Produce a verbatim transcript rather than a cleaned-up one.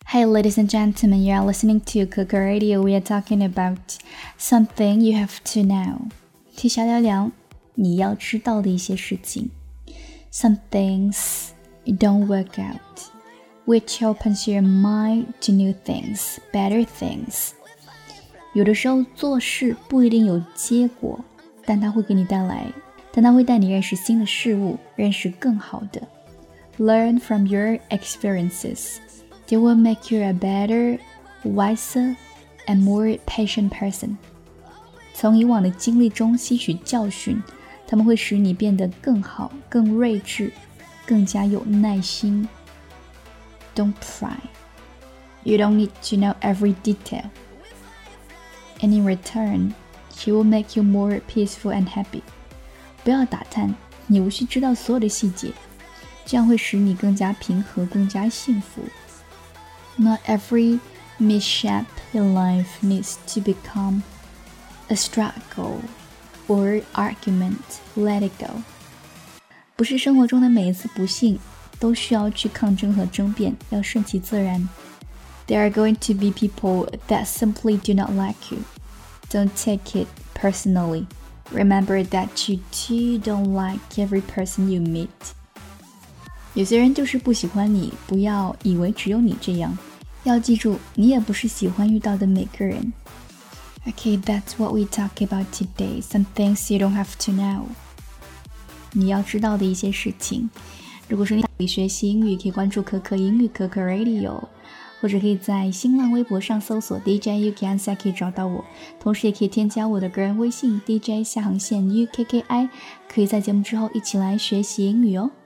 Hey, ladies and gentlemen, you are listening to Coco Radio. We are talking about something you have to know. 替小聊聊你要知道的一些事情。Some things don't work out, which opens your mind to new things, better things. 有的时候做事不一定有结果，但它会给你带来，但它会带你认识新的事物，认识更好的。Learn from your experiences.They will make you a better, wiser, and more patient person. 从以往的经历中吸取教训，他们会使你变得更好、更睿智、更加有耐心。Don't pry. You don't need to know every detail. And in return, she will make you more peaceful and happy. 不要打探，你无需知道所有的细节，这样会使你更加平和、更加幸福。Not every mishap in life needs to become a struggle or argument. Let it go. 不是生活中的每一次不幸都需要去抗争和争辩，要顺其自然。There are going to be people that simply do not like you. Don't take it personally. Remember that you too don't like every person you meet. 有些人就是不喜欢你，不要以为只有你这样。要记住，你也不是喜欢遇到的每个人。Okay, that's what we talk about today. Some things you don't have to know. 你要知道的一些事情。如果说你想学习英语，可以关注可可英语可可 Radio， 或者可以在新浪微博上搜索 D J U K I 可以找到我。同时也可以添加我的个人微信 D J 下横线 U K K I， 可以在节目之后一起来学习英语哦。